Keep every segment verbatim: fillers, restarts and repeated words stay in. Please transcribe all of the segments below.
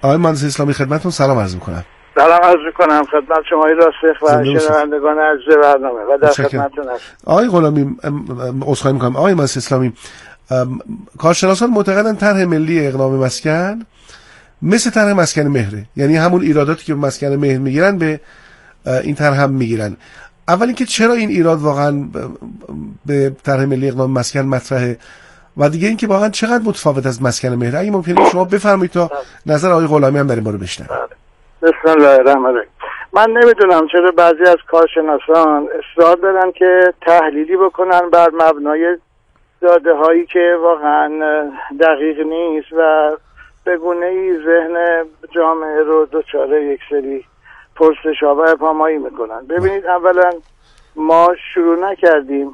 آقای مهندس اسلامی خدمتتون سلام عرض می‌کنم. سلام عرض می‌کنم خدمت شما راسخ و شنوندگان عزیز برنامه و در خدمتتون هستم. آقای غلامی عذرخواهی می‌کنم. آقای مهندس اسلامی، کارشناسان معتقدن طرح ملی اقناع مسکن مثل طرح مسکن مهره، یعنی همون ایراداتی که مسکن مهر میگیرن به این طرح هم میگیرن. اول اینکه چرا این ایراد واقعا به طرح ملی اقناع مسکن مطرحه و دیگه اینکه واقعا چقدر متفاوت از مسکن مهر؟ اگه ممکنه شما بفرمایید تا نظر آقای غلامی هم در این باره بشنویم. بسم الله الرحمن الرحیم. من نمیدونم چرا بعضی از کارشناسان اصرار دارن که تحلیلی بکنن بر مبنای داده هایی که واقعا دقیق نیست و به گونه‌ای ذهن جامعه رو دچار یک سری پرسش‌ها و ابهامایی میکنن. ببینید، اولا ما شروع نکردیم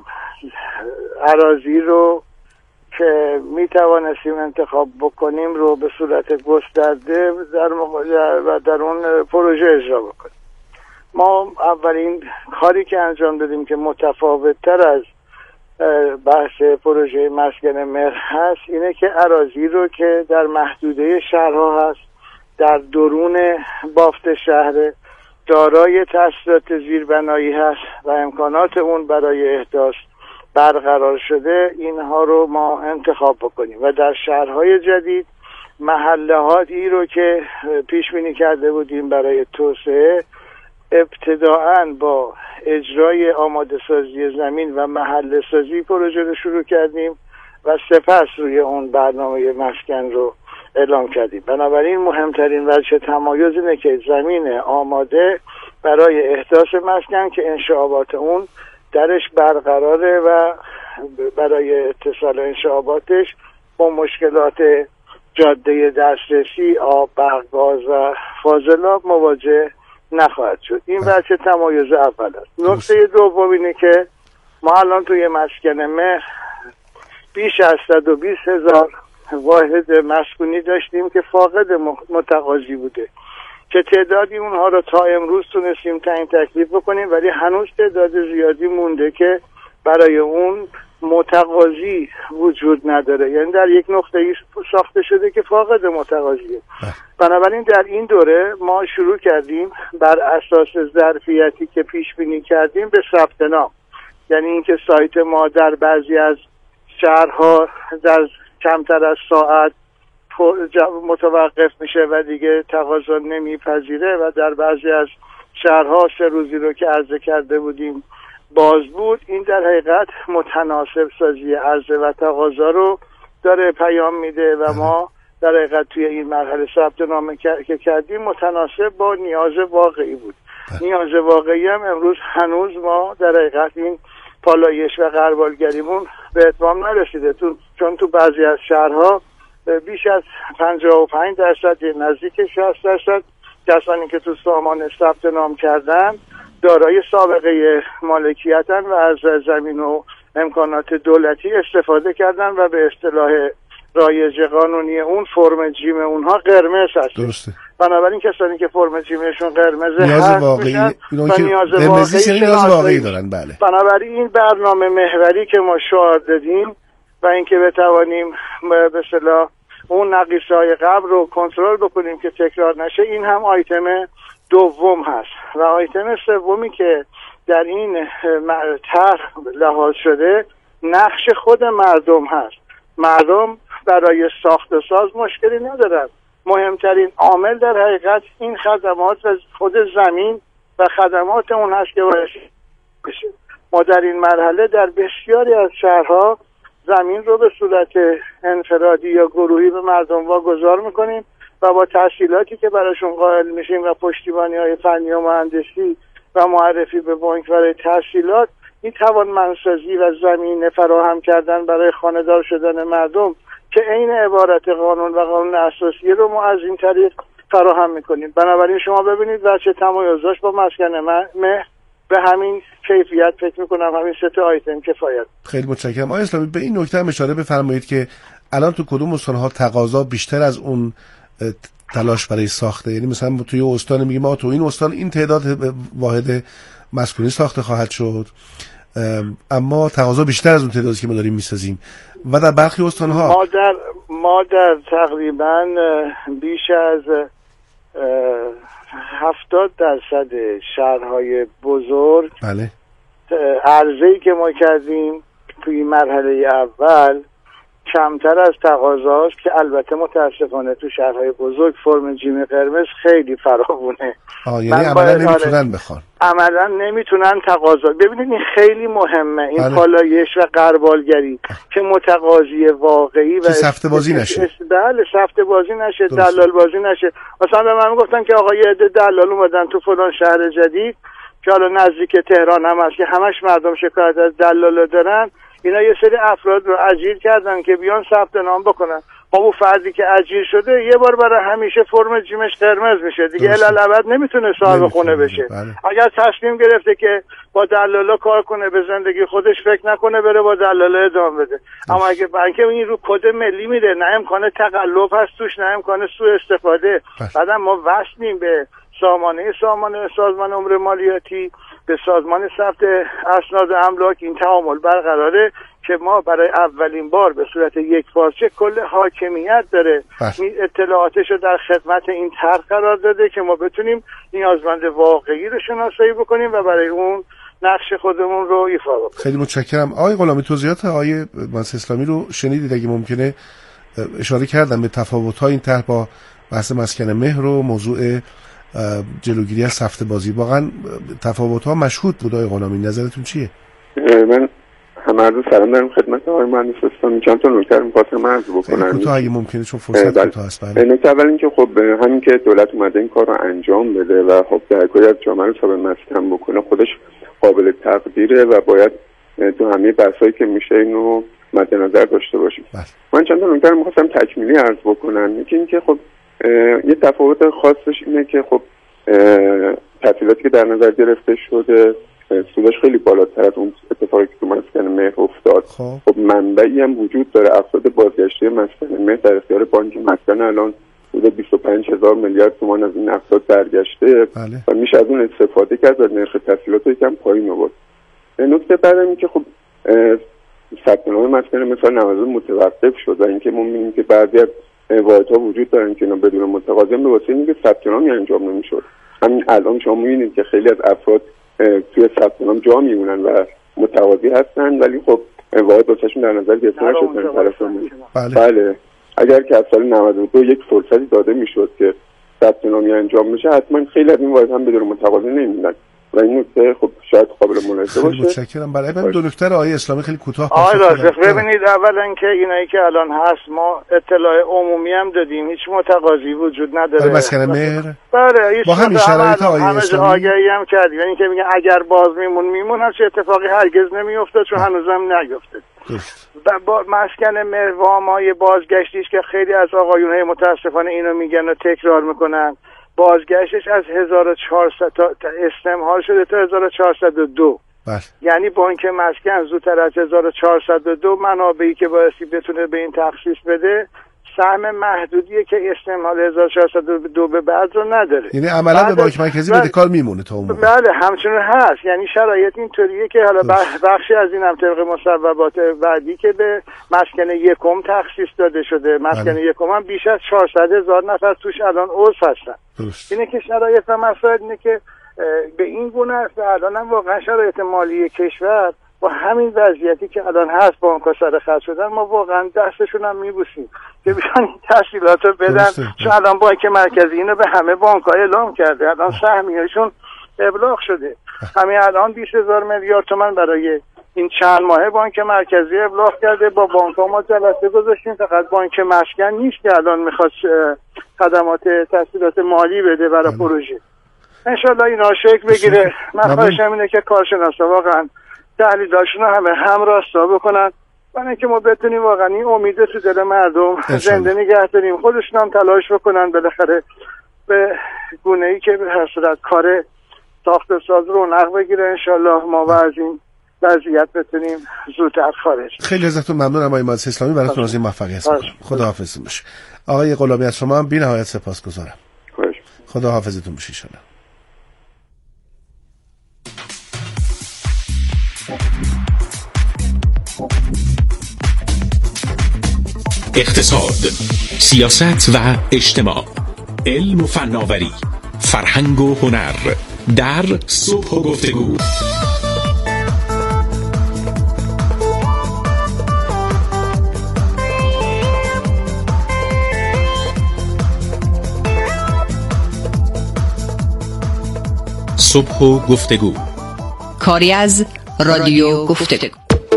اراضی رو که می توانستیم انتخاب بکنیم رو به صورت گسترده در و در اون پروژه اجرا بکنیم. ما اولین کاری که انجام دادیم که متفاوت تر از بحث پروژه مسکن مهر هست اینه که اراضی رو که در محدوده شهرها هست، در درون بافت شهر، دارای تسهیلات زیربنایی هست و امکانات اون برای احداث برقرار شده، اینها رو ما انتخاب بکنیم و در شهرهای جدید محلهاتی رو که پیش بینی کرده بودیم برای توسعه، ابتداعاً با اجرای آماده سازی زمین و محله سازی پروژه رو شروع کردیم و سپس روی اون برنامه مسکن رو اعلام کردیم. بنابراین مهمترین وجه تمایز اینه که زمین آماده برای احداث مسکن که انشاءات اون درش برقراره و برای اتصال انشاءاتش با مشکلات جاده دسترسی، آب، برق، گاز و فاضلاب مواجه نخواهد شد. این وجه تمایز اول است. نکته دوم اینه که ما الان توی مسکن مهر بیش از صد و بیست هزار واحد مسکونی داشتیم که فاقد متقاضی بوده که تعدادی اونها رو تا امروز تونستیم تعیین تکلیف بکنیم، ولی هنوز تعداد زیادی مونده که برای اون متقاضی وجود نداره، یعنی در یک نقطه‌ای ساخته شده که فاقد متقاضیه. بنابراین در این دوره ما شروع کردیم بر اساس ظرفیتی که پیش بینی کردیم به ثبت نام، یعنی اینکه سایت ما در بعضی از شهرها در کمتر از ساعت متوقف میشه و دیگه تقاضا نمیپذیره و در بعضی از شهرها سه روزی رو که عرضه کرده بودیم باز بود. این در حقیقت متناسب سازی عرضه و تقاضا رو داره پیام میده و ما در حقیقت توی این مرحله ثبت نام که کردیم متناسب با نیاز واقعی بود. نیاز واقعی هم امروز هنوز ما در حقیقت این پالایش و غربالگریمون به اتمام نرسیده، چون تو بعضی از شهرها بیش از پنجاه و پنج درصد نزدیک شصت درصد کسانی که تو سامان ثبت نام کردن دارای سابقه مالکیتن و از زمین و امکانات دولتی استفاده کردن و به اصطلاح رایج قانونی اون فرم جیم اونها قرمز هست. درسته. بنابراین کسانی که فرم جیمشون قرمزه نیاز واقعی و نیاز واقعی نیاز واقعی دارن. بله. بنابراین این برنامه محوری که ما شعار دادیم و اینکه بتوانیم به اصطلاح اون نقیصه‌های قبل رو کنترل بکنیم که تکرار نشه، این هم آیتم دوم هست. و آیتم سومی که در این طرح لحاظ شده نقش خود مردم هست. مردم برای ساخت و ساز مشکلی ندارن. مهمترین عامل در حقیقت این خدمات و خود زمین و خدمات اون هست که باید بشه. ما در این مرحله در بسیاری از شهرها زمین رو به صورت انفرادی یا گروهی به مردم واگذار میکنیم و با تحصیلاتی که براشون قائل میشیم و پشتیبانی‌های فنی و مهندسی و معرفی به بانک برای تحصیلات، این توانمندسازی و زمین فراهم کردن برای خانه‌دار شدن مردم که عین عبارت قانون و قانون اساسی رو ما از این طریق فراهم میکنیم. بنابراین شما ببینید بچه تمایزش با مسکن مهر به همین کیفیت فکر میکنم همین سه تا آیتم کفایت. خیلی متشکرم. آقای اسلامی به این نکته هم اشاره بفرمایید که الان تو کدوم استان‌ها تقاضا بیشتر از اون تلاش برای ساخته؟ یعنی مثلا توی استان میگیم ما تو این استان این تعداد واحد مسکونی ساخته خواهد شد، اما تقاضا بیشتر از اون تعدادی که ما داریم میسازیم و در برخی استان‌ها ما در ما در تقریبا بیش از هفتاد درصد شهرهای بزرگ بله عرضه‌ای که ما کردیم توی مرحله اول کمتر از تقاضاست که البته متاسفانه تو شهرهای بزرگ فرم جیم قرمز خیلی فراوونه. آه یعنی عملا نمیتونن بخوان عملا نمیتونن تقاضا. ببینید این خیلی مهمه این بله. پالایش و غربالگری که متقاضی واقعی و سفته بازی نشه. بله سفته بازی نشه، دلال بازی نشه. مثلا به من گفتن که آقا یه عده دلال اومدن تو فلان شهر جدید که حالا نزدیک تهران هم هست که همش مردم شکایت از دلال دارن، اینا یه سری افراد رو اجیر کردن که بیان ثبت نام بکنن. خب اون فردی که اجیر شده یه بار برای همیشه فرم جیمش قرمز میشه دیگه، الالعبد نمیتونه صاحب خونه بشه. بله. اگر تصمیم گرفته که با دلالا کار کنه به زندگی خودش فکر نکنه بره با دلالا ادامه بده. اما اگه بانک این رو کد ملی میره، نه امکان تقلب هست توش، نه امکان سوء استفاده. بعدم ما وصلیم به سامانه سامانه سازمان امور مالیاتی، به سازمان ثبت اسناد املاک، این تعامل برقراره که ما برای اولین بار به صورت یک پارچه کل حاکمیت داره این اطلاعاتش رو در خدمت این طرح قرار داده که ما بتونیم نیازمند واقعی رو شناسایی بکنیم و برای اون نقش خودمون رو ایفا بکنیم. خیلی متشکرم. آقای غلامی توضیحات آقای مهندس اسلامی رو شنیدید؟ اگه ممکنه اشاره کردم به تفاوت‌های این طرح با بحث مسکن مهر و موضوع جلوگیری از سفته بازی. واقعا تفاوت‌ها مشهود بود. آقای غلامی نظرتون چیه؟ من همه عرض سلام دارم خدمت آقای مهندس اسلامی. چند تا نکته می‌خواستم عرض بکنم. تو اگه ممکنه چون فرصت کوتاه است. بله. نکته اول این که خب همین که دولت اومده این کار رو انجام بده و خب در کلی از جامعه رو صاحب مسکن بکنه خودش قابل تقدیره و باید تو همه بحثایی که میشه اینو مد نظر داشته باشیم. بله. من چند تا نکته می‌خواستم تکمیلی عرض بکنم. یکی این که خب یه تفاوت خاصش اینه که خب تحصیلاتی که در نظر گرفته شده سودش خیلی بالاتر از اون اتفاقی که تو مسکن مهر افتاد. خب منبعی هم وجود داره. افراد بازگشته مسکن مهر در اختیار بانک مسکن الان حدود بیست و پنج هزار میلیارد تومان از این افراد برگشته. بله. و میشه از اون استفاده کرد و نرخ تحصیلات رو یکم پایین آورد. نکته بعد این که خب ثبت نام مسکن مثلا نوازه متوقف شد و اینکه ما می‌بینیم که بعضی از واحدها وجود دارن که اینا بدون متقاضی به واسطه اینکه ثبت نامی انجام نمی‌شد. همین الان شما می‌بینید که خیلی از افراد توی ثبت نام جا میمونن و متقاضی هستن ولی خب واحد واسهشون در نظر گرفته نشد طرفمون. بله. بله اگر که از سال نود و دو یک فرصتی داده میشد که ثبت نامی انجام بشه حتما خیلی از این واحد هم بدون متقاضی نمیمونن و این نکته خب شاید قابل ملاحظه باشه. متشکرم. برای من دو نکته آقای اسلامی خیلی کوتاه آقای رازق ببینید، اولا که اینایی که الان هست ما اطلاع عمومی هم دادیم، هیچ متقاضی وجود نداره. برای مسکن مهر بله با همین شرایط آقای اسلامی آگهی هم کردیم، یعنی که میگن اگر باز میمون میمون هر چه اتفاقی هرگز نمیافتاد چون هنوزم نیفتاد. با مسکن مهر وامای بازگشتیش که خیلی از آقایون متاسفانه اینو میگن و تکرار میکنن، بازگشتش از هزار و چهارصد تا استمهال شده تا هزار و چهارصد و دو. بله. یعنی بانک مسکن زودتر از هزار و چهارصد و دو منابعی که بایستی بتونه به این تخصیص بده سهم محدودیه که استمهال هزار و چهارصد و دو به بعد رو نداره. یعنی عملا به بانک مرکزی بدهکار میمونه تا اون موقع. بله همچنین هست. یعنی شرایط اینطوریه که حالا بخشی از این هم طبق مصوبات بعدی که به مسکن یکم تخصیص داده شده، مسکن بله. یکم هم بیش از چهارصد هزار نفر توش الان عضو هستن. درست. اینه که شرایط و مسائل اینه که به این گونه است. الان هم واقعا شرایط مالی کشور با همین وضعیتی که الان هست بانک‌ها سر خط شدن، ما واقعا دستشون هم میبوسیم که بیان تسهیلات رو بدن. چون الان بانک مرکزی اینو به همه بانک‌ها اعلام کرده، الان سهمیه‌شون ابلاغ شده. همین الان بیست هزار میلیارد تومان برای این چند ماه بانک مرکزی ابلاغ کرده. با بانک‌ها ما جلسه گذاشتیم، فقط بانک مسکن نیست که الان میخواد خدمات تسهیلات مالی بده برای پروژه. انشالله اینا شکل بگیره. من خواهشم اینه که کارشناسا واقعا تحلیلاشون رو همه هم راستا بکنن برای اینکه ما بتونیم واقعا این امید تو دل مردم زنده نگه داریم. خودشون هم تلاش بکنن بالاخره به گونه‌ای که به هر صورت کار ساخت و ساز رونق بگیره. انشالله ما و از این وضعیت بتونیم زودتر خارج. خیلی ازتون ممنونم آقای مهندس اسلامی، براتون آرزوی موفقیت می‌کنم. خداحافظ باشه. آقای غلامی از شما هم بی‌نهایت سپاسگزارم. خداحافظتون باشه ان شاءالله. اقتصاد، سیاست و اجتماع. علم و فناوری، فرهنگ و هنر در صبح و گفتگو. صبح و گفتگو، کاری از رادیو گفتگو.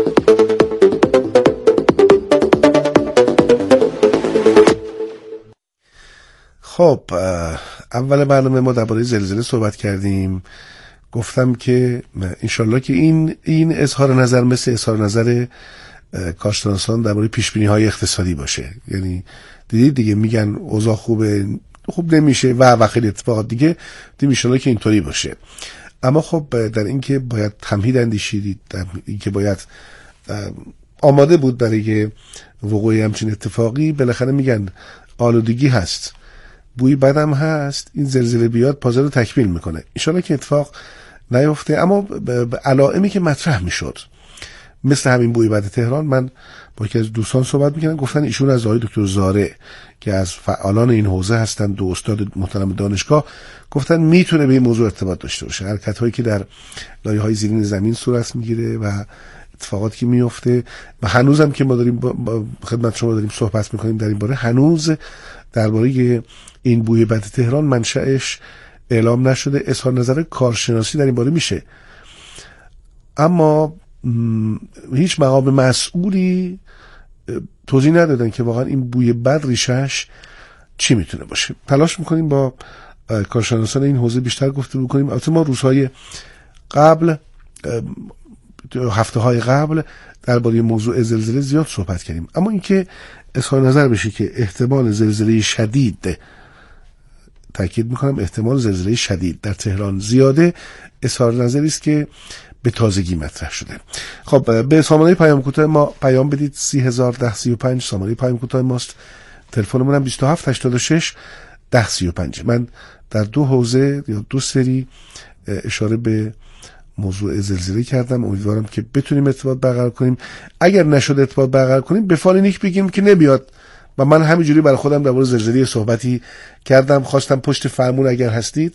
خب اول برنامه ما درباره زلزله صحبت کردیم. گفتم که انشالله که این این اظهار نظر مثل اظهار نظر کارشناسان درباره پیشبینی‌های اقتصادی باشه. یعنی دیدید دیگه میگن اوضاع خوبه، خوب نمیشه و و خیلی اتفاقات دیگه. دیدیم انشالله که اینطوری باشه. اما خب در این که باید تمهید اندیشید، در این که باید آماده بود برای وقوع همچین اتفاقی. بالاخره میگن آلودگی هست، بوی بدم هست، این زلزله بیاد پازل رو تکمیل میکنه. انشالله که اتفاق نیفته. اما علائمی که مطرح میشد مثل همین بوی بد تهران، من با یکی از دوستان صحبت میکنم، گفتن ایشون از آقای دکتر زاره که از فعالان این حوزه هستند، دو استاد محترم دانشگاه، گفتن میتونه به این موضوع ارتباط داشته باشه. حرکت هایی که در لایه‌های زیرین زمین صورت میگیره و اتفاقاتی که میفته و هنوزم که ما داریم با خدمت شما داریم صحبت میکنیم در این باره، هنوز درباره این بوی بد تهران منشأش اعلام نشده. اظهار نظر کارشناسی در این باره میشه، اما هیچ مقام مسئولی توضیح ندادن که واقعا این بوی بد ریشش چی میتونه باشه. تلاش میکنیم با کارشناسان این حوزه بیشتر گفتگو کنیم. البته ما روزهای قبل، هفته های قبل درباره موضوع زلزله زیاد صحبت کردیم، اما اینکه اظهار نظر بشه که احتمال زلزله شدید، تاکید میکنم احتمال زلزله شدید در تهران زیاده، اظهار نظری است که به تازگی مطرح شده. خب به سامانه پیام کوتاه ما پیام بدید. سی هزار ده سی و پنج سامانه پیام کوتاه ماست. تلفنمون هم بیست و هفت هشتاد و شش ده سی و پنج. من در دو حوزه یا دو سری اشاره به موضوع زلزله کردم. امیدوارم که بتونیم ارتباط برقرار کنیم. اگر نشد ارتباط برقرار کنیم به فالینیک بگیم که نمیاد. و من همینجوری برای خودم درباره زلزله صحبتی کردم. خواستم پشت فرمون اگر هستید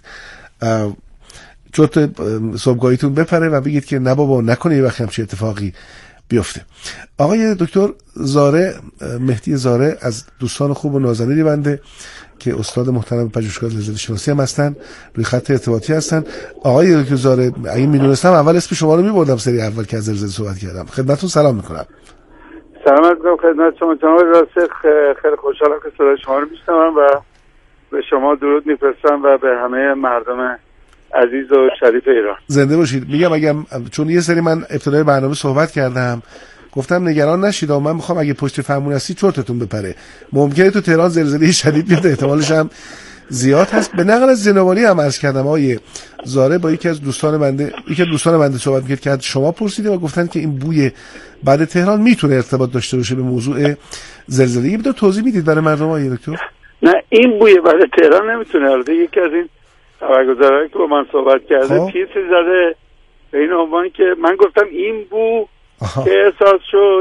چوت صبحگاهیتون بپره و بگید که نه بابا نکنه یه وقت همچین اتفاقی بیفته. آقای دکتر زاره، مهدی زاره، از دوستان خوب و نازنینی بنده که استاد محترم پژوهشگاه زلزله شناسی هم هستن، روی خط ارتباطی هستن. آقای دکتر زاره، اگه میدونستم اول اسم شما رو میبردم سری اول که از زلزله صحبت کردم. خدمتتون سلام میکنم. سلام علیکم خدمت شما جناب راسخ. خیلی خوشحالم که صدای شما رو میشنوم و به شما درود میفرستم و به همه مردم عزیز و شریف ایران. زنده باشید. میگم اگم چون یه سری من ابتدای برنامه صحبت کردم، گفتم نگران نشید، من میخوام اگه پشت فرمون هستی چرتتون بپره. ممکنه تو تهران زلزله شدید بیاد، احتمالش هم زیاد هست. به نقل از زنوانی هم عرض کردم آقای زاره با یکی از دوستان بنده، یکی از دوستان بنده صحبت می‌کرد که از شما پرسیده و گفتن که این بوی بعد تهران میتونه ارتباط داشته باشه به موضوع زلزله. یه مقدار توضیح میدید برای مردم آقای دکتر؟ نه، این بوی بعد تهران نمیتونه. البته یکی از این خبرگزارایی که با من صحبت کرده چیزی زده به این عنوان که من گفتم این بو آها. که احساس شد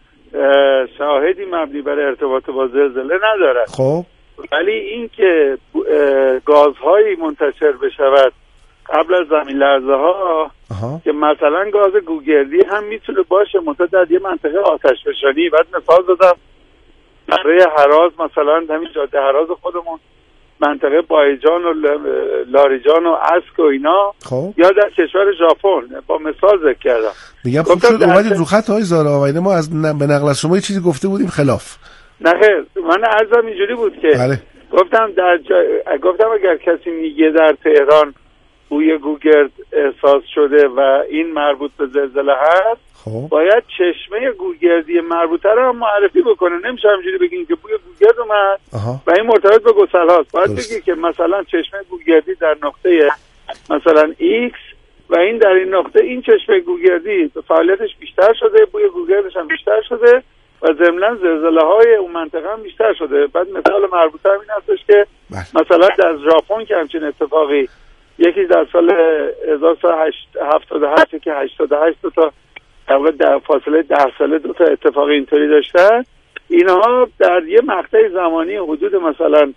شاهدی مبنی برای ارتباط با زلزله نداره. خب ولی این که گازهایی منتشر بشود قبل از زمین لرزه ها آها. که مثلا گاز گوگردی هم میتونه باشه منتها در یه منطقه آتش فشانی. بعد مثال دادم برای هراز، مثلا همین جاده هراز خودمون، منطقه بایجان و لاریجان و اسک و اینا خب. یا در کشور ژاپن با مثال ذکر کردم. میگم خوب شد اومدید رو خط های زاره آوینه. ما از ن... به نقل از شما یه چیزی گفته بودیم خلاف. نه خیر، من عرضم اینجوری بود که بله. گفتم در جا... گفتم اگر کسی میگه در تهران بوی گوگرد احساس شده و این مربوط به زلزله هست خب. باید چشمه گوگردی مربوطه رو هم معرفی بکنه. نمیشه همینجوری بگین که بوی گوگرد اومد آها. و این مرتبط به گسل هاست. باید بگی که مثلا چشمه گوگردی در نقطه مثلا ایکس و این در این نقطه این چشمه گوگردی فعالیتش بیشتر شده، بوی گوگردش هم بیشتر شده و ضمناً زلزله های اون منطقه هم بیشتر شده. بعد مثال مربوطه هم این هستش که بله. مثلا در ژاپن که همچین اتفاقی یکی در سال هزار و سیصد و هفتاد و هشت که هشتاد و هشت تا در فاصله ده ساله دو تا اتفاق اینطوری داشتن، اینها در یه مقطع زمانی حدود مثلا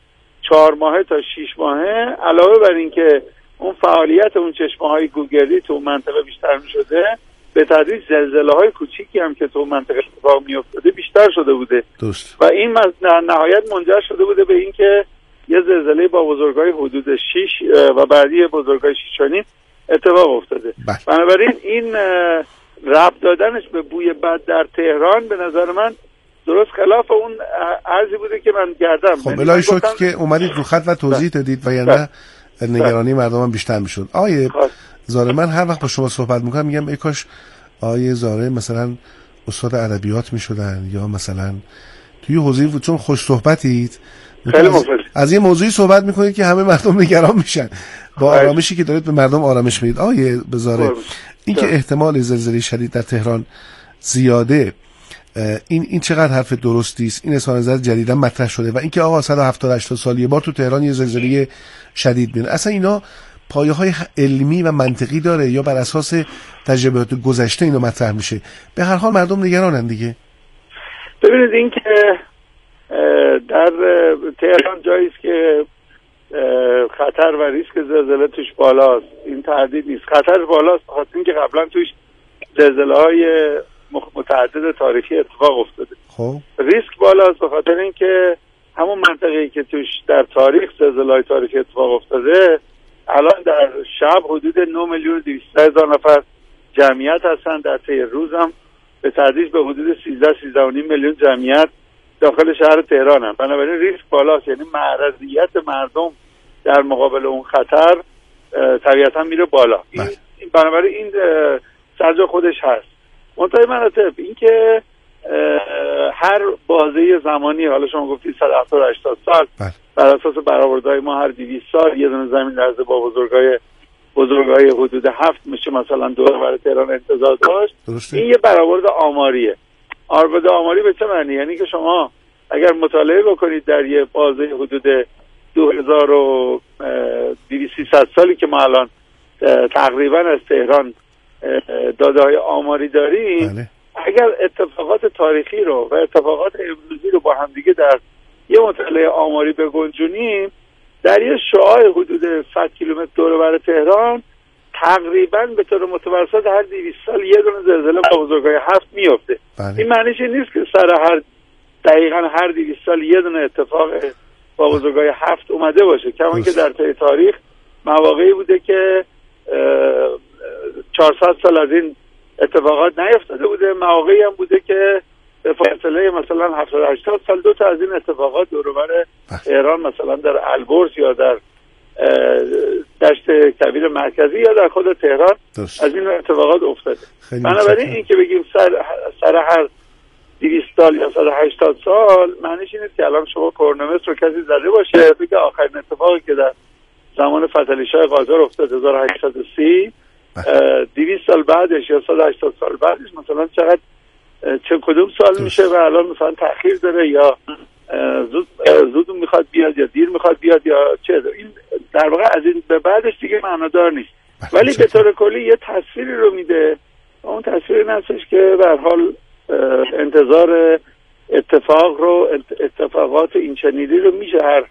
چهار ماهه تا شش ماهه علاوه بر این که اون فعالیت اون چشمه‌های گوگلی تو منطقه بیشتر می‌شده، به تدریج زلزله‌های کوچیکی هم که تو منطقه اتفاق می‌افتاده بیشتر شده بوده. درست. و این در نهایت منجر شده بوده به اینکه یه زلزله با بزرگای حدود شش و بعدی بزرگای شش و نیم اتفاق افتاده. بله. بنابراین این ربط دادنش به بوی بد در تهران به نظر من درست خلاف اون عرضی بوده که من کردم. خب الهی شکر گفتم... که اومدید رو خط و توضیح دادید و یعنی نگرانی مردم هم بیشتر میشد. آیه زاره، من هر وقت با شما صحبت میکنم میگم ای کاش آیه زاره مثلا استاد ادبیات میشدن یا مثلا توی حوزه، چون خوش صحبتید از, از یه موضوعی صحبت میکنید که همه مردم نگران میشن، با آرامشی که دارید به مردم آرامش میدید. آیه بزاره، این که احتمال زلزله شدید در تهران زیاده، این این چقدر حرف درستی است؟ این اظهار نظر جدیدا مطرح شده و اینکه آقا صد و هفتاد هشتاد سال یه بار تو تهران یه زلزله شدید میاد، اصلا اینا پایه‌های علمی و منطقی داره یا بر اساس تجربیات گذشته اینو مطرح میشه؟ به هر حال مردم نگرانن دیگه. ببینید این که در تهران جایی است که خطر و ریسک زلزله توش بالاست، این تردید نیست. خطر بالاست بخاطر اینکه قبلا توش زلزله‌های متعدد تاریخی اتفاق افتاده. خب ریسک بالاست به خاطر اینکه همون منطقه‌ای که توش در تاریخ زلزله‌های تاریخی اتفاق افتاده الان در شب حدود نه میلیون و دویست هزار نفر جمعیت هستن، در طی روز هم به تدریج به حدود سیزده سیزده و نیم میلیون جمعیت داخل شهر تهران هم. بنابراین ریسک بالاست، یعنی معرضیت مردم در مقابل اون خطر طبیعتا میره بالا. این بنابراین این سرجا خودش هست. منتهای مراتب این که هر بازه زمانی، حالا شما گفتید صد و هفتاد هشتاد سال، بر اساس برآوردهای ما هر دویست سال یه دونه زمین لرزه با بزرگای بزرگای حدود هفت میشه مثلا دور بر تهران انتظار داشت. درسته. این یه برآورد آماریه. برآورد آماری به چه معنی؟ یعنی که شما اگر مطالعه بکنید در یه بازه حدود دو هزار و دویست سیصد سالی که ما الان تقریبا از تهران داده‌های آماری داریم، بله. اگر اتفاقات تاریخی رو و اتفاقات امروزی رو با هم دیگه در یه مطالعه آماری بگنجونیم، در یه شعاع حدود صد کیلومتر دور و بر تهران تقریبا به طور متوسط هر دویست سال یه دونه زلزله با بزرگای هفت میفته. بله. این معنیش این نیست که سر هر دقیقاً هر دویست سال یه دونه اتفاق با بزرگای هفت اومده باشه، کما که در طی تاریخ مواقعی بوده که چهارصد سال از این اتفاقات نیفتاده بوده، مواقعی هم بوده که به فاصله مثلا هفتاد هشتاد سال دو تا از این اتفاقات دور و بر ایران مثلا در البرز یا در دشت کویر مرکزی یا در خود تهران درست. از این اتفاقات افتاده. بنابراین این که بگیم سر, سر هر دویست سال یا صد و هشتاد سال معنیش اینه که الان شما کرونومتر رو کسی زده باشه بگه آخرین اتفاقی که در زمان فتحعلی شاه قاجار افتاد هزار و هشتصد و سی، دویست سال بعدش یا صد و هشتاد سال بعدش مثلا چقدر چه کدوم سال میشه و الان مثلا تأخیر داره یا زود زود میخواد بیاد یا دیر میخواد بیاد یا چه. این در واقع از این به بعدش دیگه معنادار نیست، ولی به طور کلی یه تصویری رو میده. اون تصویر این هستش که به هر حال انتظار اتفاق رو اتفاقات این چنینی رو میشه هر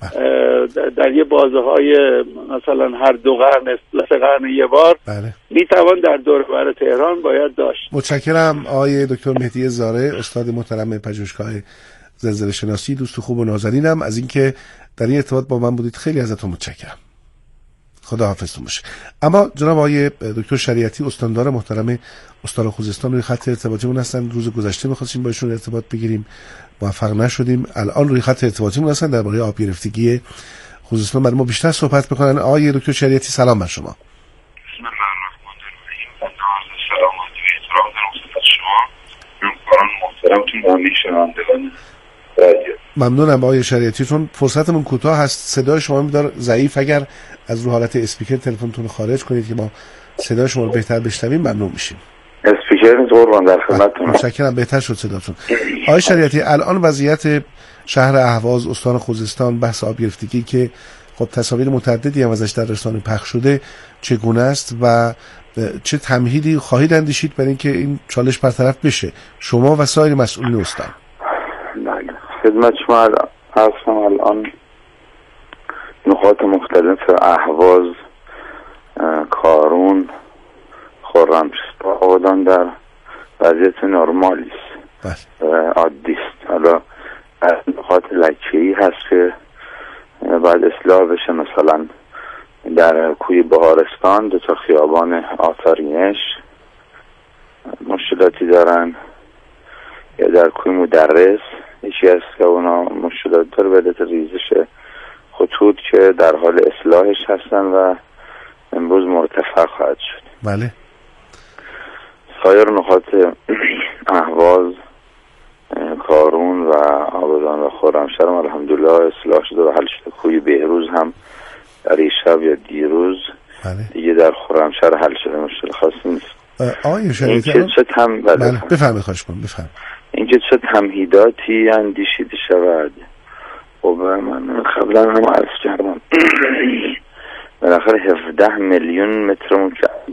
در یه بازه های مثلا هر دو قرن سه قرن یه بار بله. میتوان در دور و بر تهران باید داشت. متشکرم آقای دکتر مهدی زاره، استاد محترم پژوهشگاه زلزله شناسی، دوست خوب و نازنینم، از اینکه در این ارتباط با من بودید. خیلی ازتون متشکرم. خدا حافظتون باشه. اما جناب آقای دکتر شریعتی، استاندار محترم استان خوزستان، روی خط ارتباطیمون هستن. روز گذشته می‌خواستیم با ایشون ارتباط بگیریم، موفق نشدیم. الان روی خط ارتباطیمون هستن، درباره آب گرفتگی خوزستان برای ما بیشتر صحبت بکنن. آقای دکتر شریعتی سلام بر شما. بسم الله الرحمن الرحیم. با سلامت و احترام در خدمت شما، همکاران محترمتون و همه شنوندگان رادیو. ممنونم آقای شریعتی، چون فرصتمون کوتاه هست. صدای شما میدار ضعیف، اگر از رو حالت اسپیکر تلفنتون خارج کنید که ما صدای شما رو بهتر بشنویم ممنون میشیم. اسپیکر قربان در خدمتتون. متشکرم، بهتر شد صداتون. آقای شریعتی، الان وضعیت شهر اهواز استان خوزستان، بحث آب گرفتگی که خب تصاویر متعددی هم ازش در رسانه پخش شده چگونه است و چه تمهیدی خواهید اندیشید برای اینکه این چالش برطرف بشه، شما و سایر مسئولین استان؟ خدمت شما عرض کنم الان نقاط مختلف اهواز، کارون، خرمشهر، آبادان در وضعیت نرمالی است، عادی است. حالا نقاط لکه‌ای هست که باید اصلاح بشه، مثلا در کوی بهارستان دو تا خیابان آفرینش مشکلاتی دارن، یا در کوی مدرس یکی از که اونا مشکلات داره به علت ریزش خطوط که در حال اصلاحش هستن و امروز مرتفع خواهد شد. بله. سایر نقاط اهواز، کارون و آبادان و خرمشهر الحمدلله اصلاح شده و حل شده. کوی بهروز هم در شب یا دیروز بله. دیگه در خرمشهر حل شده، مشکل خاصی نیست. آقای شریعتی این که چه تم بله بفرمایید، خواهش کنم بفرمایید. این که چه تمهیداتی اندیشیده شود. خب من قبلا هم عرض کردم بالاخره هفده میلیون متر مکعب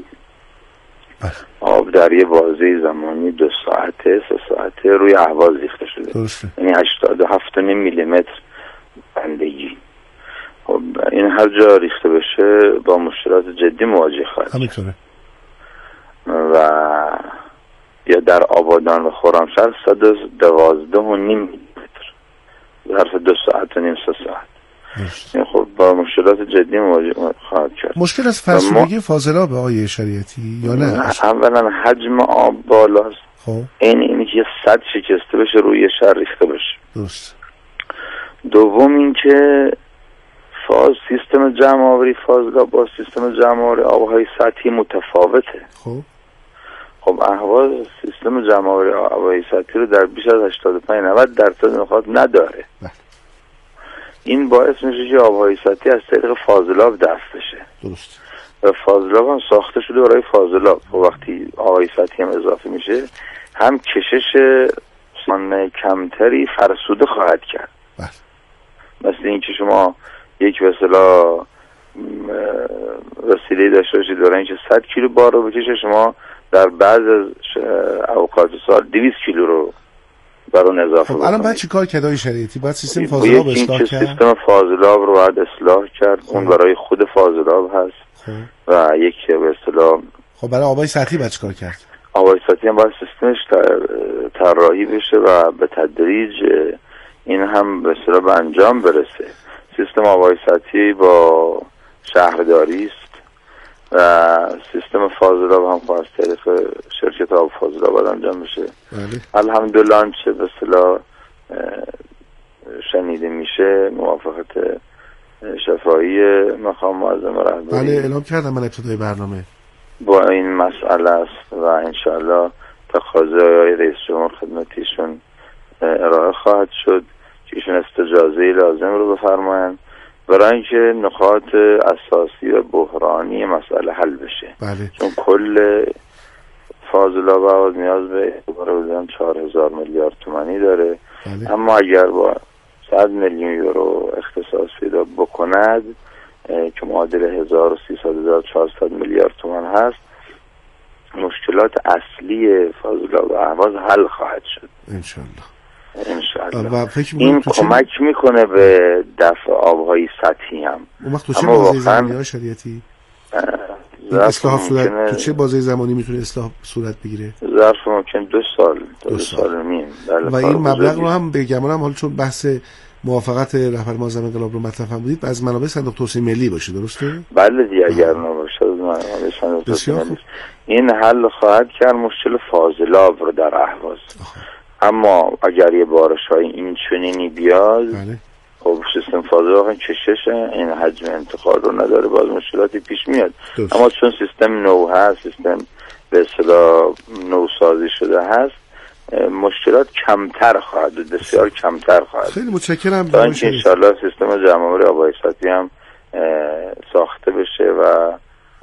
آب در یه بازه زمانی دو ساعته سه ساعته روی اهواز ریخته شده، یعنی هشتاد و هفت میلی متر بندگی. خب این هر جا ریخته بشه با مشکلات جدی مواجه خواهد همینطوره. و یا در آبادان و خرمشهر صد و دوازده و نیم متر ظرف دو ساعت و نیم سه ساعت. این خب با مشکلات جدی مواجه خواهد کرد. مشکل از فرسودگی فاضلاب به آقای شریعتی یا نه؟ اولا حجم آب بالاست، خب این اینی که صد شکسته بشه روی شهر ریخته بشه. درست. دوم این که فاز سیستم جمع آوری فاضلاب با سیستم جمع آوری آبهای سطحی متفاوته. خب خب اهواز سیستم جمع آوری آبهای سطحی رو در بیش از هشتاد و پنج نود درصد نقاط نداره. بله. این باعث میشه که آبهای سطحی از طریق فاضلاب دست بشه. درست. و فاضلاب هم ساخته شده برای فاضلاب. و وقتی آبهای سطحی هم اضافه میشه هم کشش سان کمتری فرسوده خواهد کرد. بله. مثل این که شما یک به اصطلاح وسیله داشته باشید برای اینکه صد کیلو بار رو بکشه، شما در بعض از اوقات سال دویست کیلو رو بر اون اضافه خب الان باید چی کار کرد آقای شریعتی؟ باید سیستم فاضلاب اصلاح کرد. سیستم فاضلاب رو باید اصلاح کرد. خب. اون برای خود فاضلاب هست. خب. و یک به اصطلاح خب برای آبای سطحی باید چی کار کرد؟ آبای سطحی هم باید سیستمش طراحی بشه و به تدریج این هم به اصطلاح به انجام برسه. سیستم آبای سطحی با شهرداری است و سیستم فاضلاب هم خواهد طریق شرکت آب فاضلاب باید انجام بشه. بله. الحمدلله آنچه به اصطلاح شنیده میشه موافقت شفاهی مقام معظم رهبری بله اعلام کردم من ابتدای برنامه با این مسئله است و انشاءالله تقاضای رئیس جمهور خدمتیشون ارائه خواهد شد که ایشون استجازه لازم رو بفرمایند برای اینکه نقاط اساسی و بحرانی مسئله حل بشه. بله. چون کل فاضلاب آباد نیاز به بودن چهار هزار میلیارد تومانی داره. بله. اما اگر با صد میلیون یورو اختصاص پیدا بکند که معادل هزار و سیصد هزار چهارصد میلیارد تومان هست، مشکلات اصلی فاضلاب و اهواز حل خواهد شد انشالله. انشالله. این کمک چه... میکنه به دفع آبهای سطحی هم. اون وقت تو چه بازه زمانی ها شریعتی؟ اصلاح صورت تو چه بازه زمانی میتونه اصلاح صورت بگیره؟ ظرف ممکن دو سال دو, دو سال, سال نیم. و این مبلغ رو هم به گمانم حالا چون بحث موافقت رهبر معظم انقلاب رو مطرح بودید از منابع صندوق توسعه ملی باشه، درسته؟ بله دیگه اگر نباشه از منابع صندوق توسعه ملی این حل خواهد کرد مشکل فاضلاب رو در اهواز. اما اگر یه بارش‌های این چنینی بیاد بله. خب سیستم فاضلاب کشش این حجم انتقال رو نداره، باز مشکلاتی پیش میاد. دوست. اما چون سیستم نو هست، سیستم به اصطلاح نو سازی شده هست، مشکلات کمتر خواهد بود، بسیار کمتر خواهد. خیلی متشکرم. تا اینکه انشالله سیستم جمع آوری آبهای سطحی هم ساخته بشه و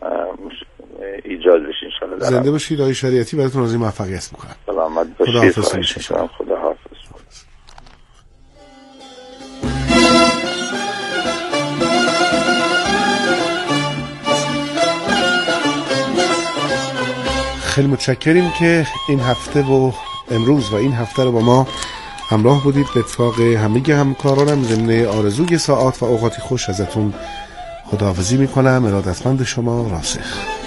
ایجاد بشه انشالله. زنده باشید آقای شریعتی، براتون آرزوی موفقیت میکنم. سلامت باشید. خدا حافظ. خیلی متشکریم که این هفته و امروز و این هفته رو با ما همراه بودید. به اتفاق همه همکارانم ضمن آرزوی ساعات و اوقاتی خوش ازتون خداحافظی میکنم. ارادتمند شما، راسخ.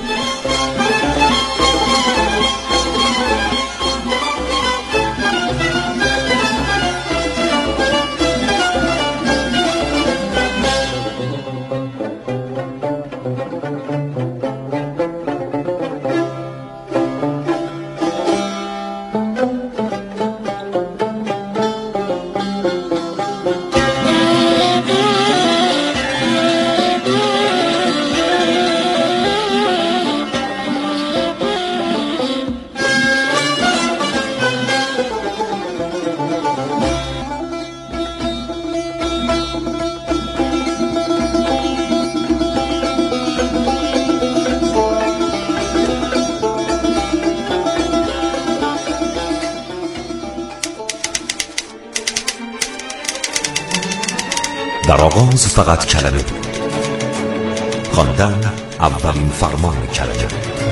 در آغاز فقط کلمه بود، خواندن اولین فرمان کلمه.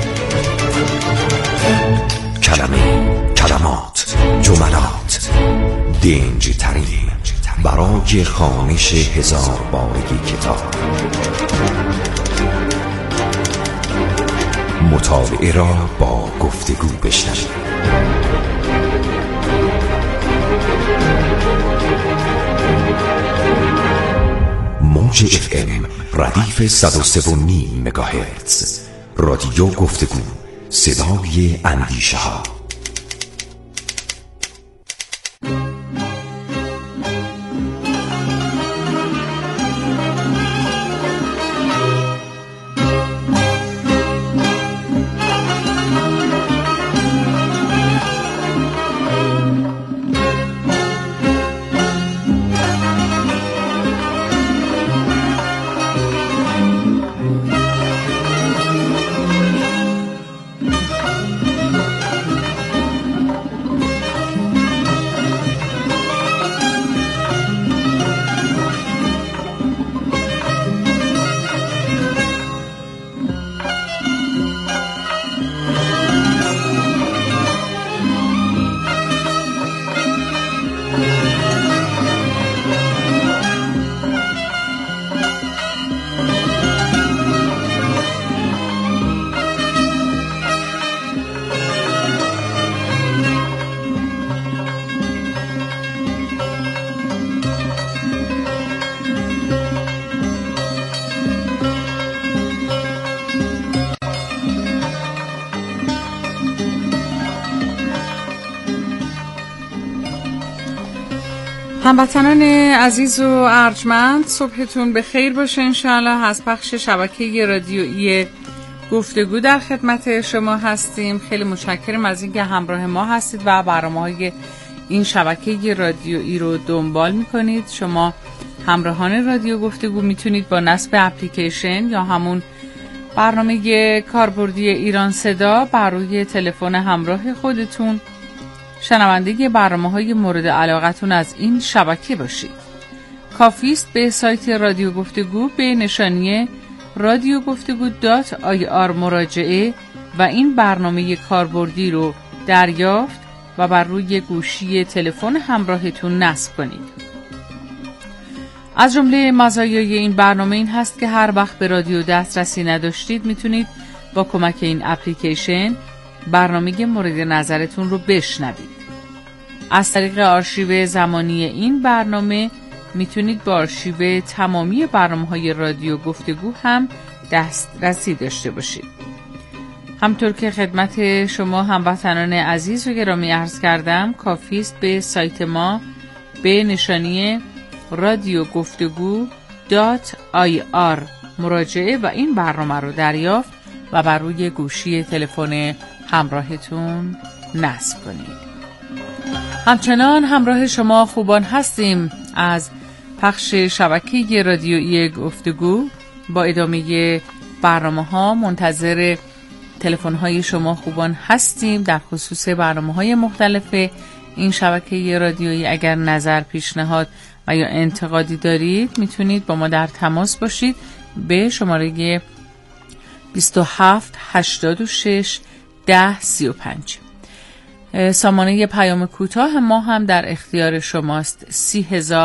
کلمه، کلمات، جملات، دنج ترین برای خوانش هزار بارگی کتاب. مطالعه را با گفتگو بشنوید. موج اف ام ردیف صد و سه و نیم مگاهرتز. رادیو گفتگو، صدای اندیشه ها. هموطنان عزیز و ارجمند، صبحتون به خیر باشه انشاءالله. از پخش شبکه رادیویی گفتگو در خدمت شما هستیم. خیلی متشکرم از اینکه همراه ما هستید و برنامه‌های این شبکه رادیویی رو دنبال میکنید. شما همراهان رادیو گفتگو میتونید با نصب اپلیکیشن یا همون برنامه کاربردی ایران صدا بر روی تلفن همراه خودتون شنونده برنامه‌های مورد علاقتون از این شبکه باشید. کافی است به سایت رادیو گفتگو به نشانی رادیو گفتگو دات آی آر مراجعه و این برنامه کاربردی رو دریافت و بر روی گوشی تلفن همراهتون نصب کنید. از جمله مزایای این برنامه این هست که هر وقت به رادیو دسترسی نداشتید میتونید با کمک این اپلیکیشن برنامه مورد نظرتون رو بشنوید. از طریق آرشیو زمانی این برنامه میتونید با آرشیو تمامی برنامه‌های رادیو گفتگو هم دسترسی داشته باشید. همطور که خدمت شما هموطنان عزیز و گرامی عرض کردم، کافی است به سایت ما به نشانی رادیو گفتگو دات آی آر مراجعه و این برنامه رو دریافت و بر روی گوشی تلفن همراهتون نصب کنید. همچنان همراه شما خوبان هستیم از پخش شبکه رادیویی گفتگو. با ادامه برنامه ها منتظر تلفن های شما خوبان هستیم در خصوص برنامه های مختلف این شبکه رادیویی. اگر نظر، پیشنهاد و یا انتقادی دارید میتونید با ما در تماس باشید به شماره بیست و هفت هشتاد و شش ده سی و پنج. سامانه پیام کوتاه ما هم در اختیار شماست. سی هزار